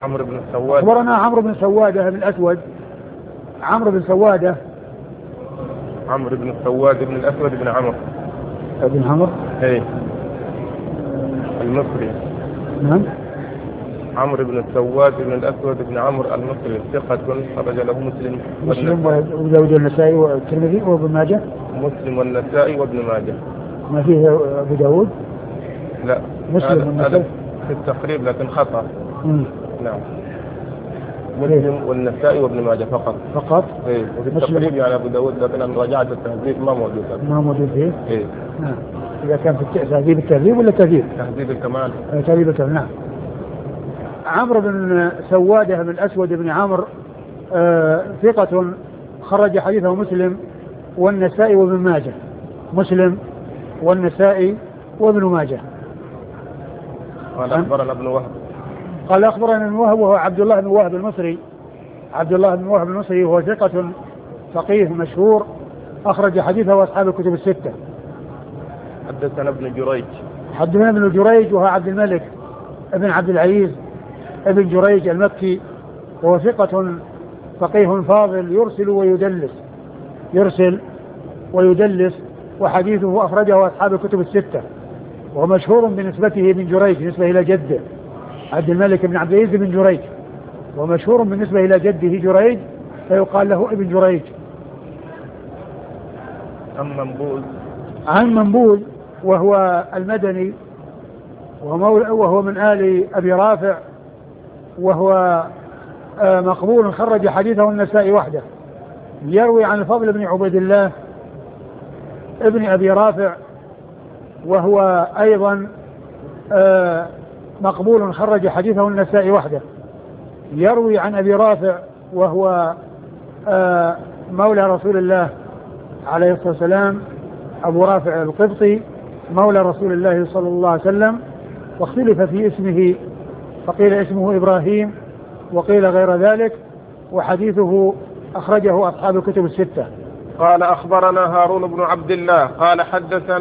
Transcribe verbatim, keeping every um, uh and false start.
عمرو بن سوادة. أخبرنا عمرو بن سوادة بن الأسود. عمرو بن سوادة عمرو بن سوادة بن الأسود بن عمرو بن عمرو ايه المصري. نعم. عمرو بن سواد بن الأسود بن عمرو المصري ثقة خرج له مسلم مسلم وداود والنسائي والترمذي وابن ماجه. مسلم والنسائي وابن ماجه. ما فيه أبو داود؟ لا مسلم والنسائي في التقريب لكن خطأ. مم. نعم مسلم والنسائي وابن ماجه فقط. فقط. ايه وفي التقريب يعني أبو داود لكن أنا راجعت التهذيب ما موجود. ما موجود فيه. ايه نعم. إذا كان في تهذيب التهذيب ولا تهذيب؟ تهذيب الكمال. تهذيب الكمال. نعم. عمرو بن سوادة بن الأسود بن عمرو آه ثقة خرج حديثه مسلم والنسائي وابن ماجه. مسلم والنسائي وابن ماجه. قال أخبرنا ابن وهب. قال أخبرنا ابن وهب وهو عبد الله بن وهب المصري. عبد الله بن وهب المصري هو ثقة فقيه مشهور أخرج حديثه أصحاب الكتب الستة. حدثنا ابن جريج. حدثنا ابن جريج وهو عبد الملك ابن عبد العزيز ابن جريج المكي وهو ثقة فقيه فاضل يرسل ويدلس يرسل ويدلس وحديثه أخرجه أصحاب الكتب الستة. وهو مشهور بنسبته ابن جريج نسبة إلى جده عبد الملك بن عبد العزيز بن جريج ومشهور بالنسبة إلى جده جريج فيقال له ابن جريج. عن منبوذ. عن منبوذ وهو المدني وهو من آل أبي رافع وهو مقبول خرج حديثه النسائي وحده. يروي عن الفضل بن عبيد الله ابن أبي رافع وهو أيضا مقبول خرج حديثه النسائي وحده. يروي عن أبي رافع وهو مولى رسول الله عليه الصلاة والسلام أبو رافع القبطي مولى رسول الله صلى الله عليه وسلم واختلف في اسمه فقيل اسمه إبراهيم وقيل غير ذلك وحديثه أخرجه أصحاب الكتب الستة. قال أخبرنا هارون بن عبد الله قال حدثنا